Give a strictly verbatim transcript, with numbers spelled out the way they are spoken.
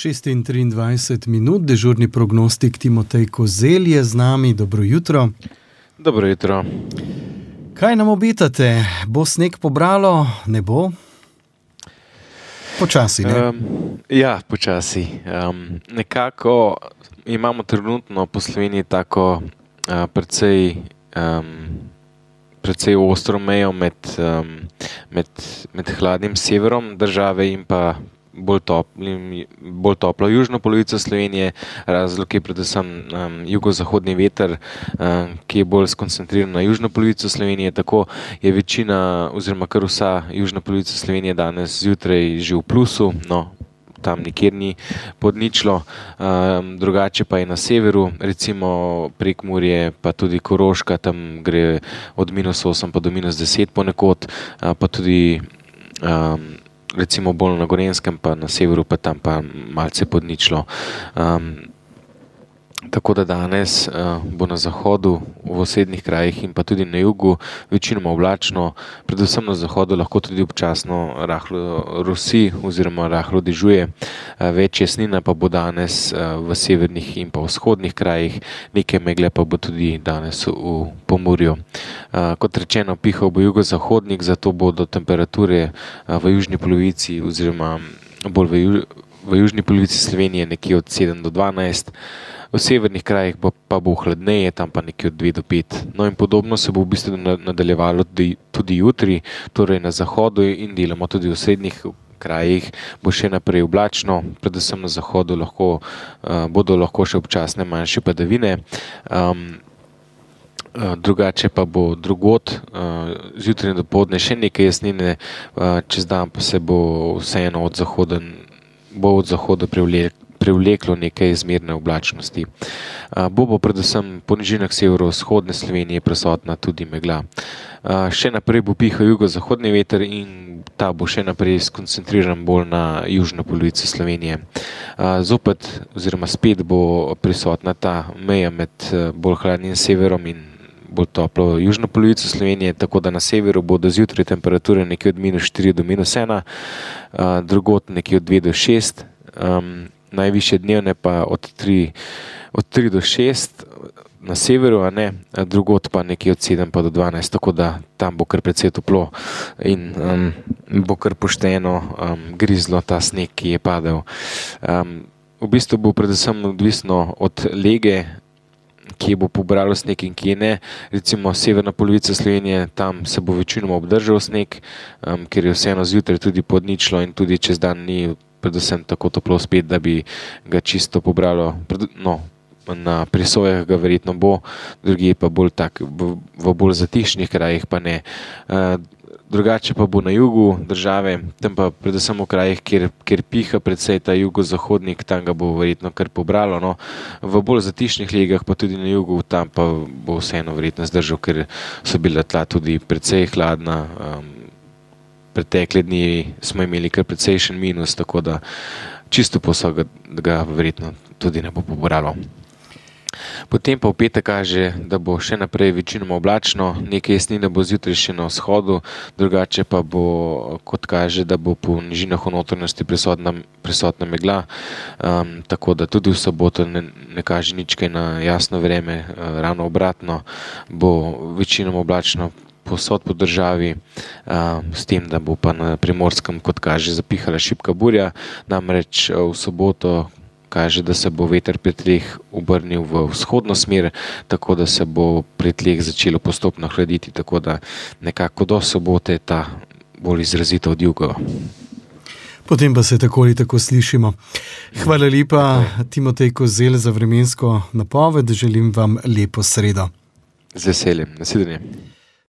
šest in triindvajset minut, dežurni prognostik Timotej Kozelj je z nami. Dobro jutro. Dobro jutro. Kaj nam obetate? Bo sneg pobralo? Ne bo? Počasi, ne? Um, ja, počasi. Um, nekako imamo trenutno po Sloveniji tako uh, precej, um, precej ostro mejo med, um, med, med hladnim severom države in pa bolj, toplim, bolj toplo južno polovico Slovenije. Razlog je predvsem um, jugozahodni veter, um, ki je bolj skoncentriran na južno polovico Slovenije. Tako je večina oziroma kar vsa južna polovica Slovenije danes zjutraj že v plusu, no, tam nikjer ni pod ničlo. Um, drugače pa je na severu, recimo Prekmurje, pa tudi Koroška, tam gre od minus osem pa do minus deset ponekod, uh, pa tudi um, recimo bolj na Gorenjskem, pa na severu, pa tam pa malce pod ničlo. Um, tako da danes uh, bo na zahodu, v osednih krajih in pa tudi na jugu večinoma oblačno, predvsem na zahodu lahko tudi občasno rahlo rosi oziroma rahlo dežuje. Uh, več jesnina pa bo danes uh, v severnih in pa vzhodnih krajih, nekaj megle pa bo tudi danes v Pomurju. Uh, kot rečeno, pihal bo jugozahodnik, zato bodo temperature uh, v južni polovici oziroma bolj v, ju, v južni polovici Slovenije nekje od sedem do dvanajst, v severnih krajih pa bo hladneje, tam pa nekje od dve do pet. No in podobno se bo v bistvu nadaljevalo tudi, tudi jutri, torej na zahodu in delamo tudi v srednjih krajih bo še naprej oblačno, predvsem na zahodu lahko, uh, bodo lahko še občasne manjše padavine. Um, Drugače pa bo drugod, zjutraj in dopoldne še nekaj jasnine, čez dan pa se bo vseeno od zahoda, bo od zahoda privleklo nekaj zmerne oblačnosti. Bo bo predvsem po nižinah severovzhodne Slovenije prisotna tudi megla. Še naprej bo pihal jugozahodni veter in ta bo še naprej skoncentriran bolj na južno polovico Slovenije. Zopet oziroma spet bo prisotna ta meja med bolj hladnim severom in bolj toplo južno polovico Slovenije, tako da na severu bodo zjutraj temperature nekje od minus štiri do minus ena, drugod nekje od dve do šest, um, najvišje dnevne pa od tri, od tri do šest na severu, a ne, drugod pa nekje od sedem pa do dvanajst, tako da tam bo kar precej toplo in um, bo kar pošteno um, grizlo ta sneg, ki je padel. Um, v bistvu bo predvsem odvisno od lege, kje bo pobralo sneg in kje ne. Recimo severna polovica Slovenije, tam se bo večinoma obdržal sneg, um, ker je vseeno zjutraj tudi pod ničlo in tudi čez dan ni predvsem tako toplo spet, da bi ga čisto pobralo. No, na prisojah ga verjetno bo, drugje pa bolj tak, v, v bolj zatišnih krajih pa ne. Uh, Drugače pa bo na jugu države, tam pa predvsem v krajih, kjer, kjer piha predvsej ta jugozahodnik, tam ga bo verjetno kar pobralo. No. V bolj zatišnih legah pa tudi na jugu, tam pa bo vseeno verjetno zdržal, ker so bila tla tudi predvsej hladna. Um, pretekle dni smo imeli kar predsejšen minus, tako da čisto posod ga, ga verjetno tudi ne bo pobralo. Potem pa v petek kaže, da bo še naprej večinoma oblačno, nekaj jesnine bo zjutraj še na vzhodu, drugače pa bo, kot kaže, da bo po nižinah v notranjosti prisotna, prisotna megla, um, tako da tudi v soboto ne, ne kaže nič kaj na jasno vreme, uh, ravno obratno, bo večinoma oblačno povsod po državi, uh, s tem, da bo pa na Primorskem, kot kaže, zapihala šibka burja, namreč uh, v soboto kaže, da se bo veter pri tleh obrnil v vzhodno smer, tako da se bo pri tleh začelo postopno hladiti, tako da nekako do sobote ta bolj izrazito od juga. Potem pa se tako ali tako slišimo. Hvala lepa, Timotej Kozelj, za vremensko napoved. Želim vam lepo sredo. Z veseljem. Nasvidenje.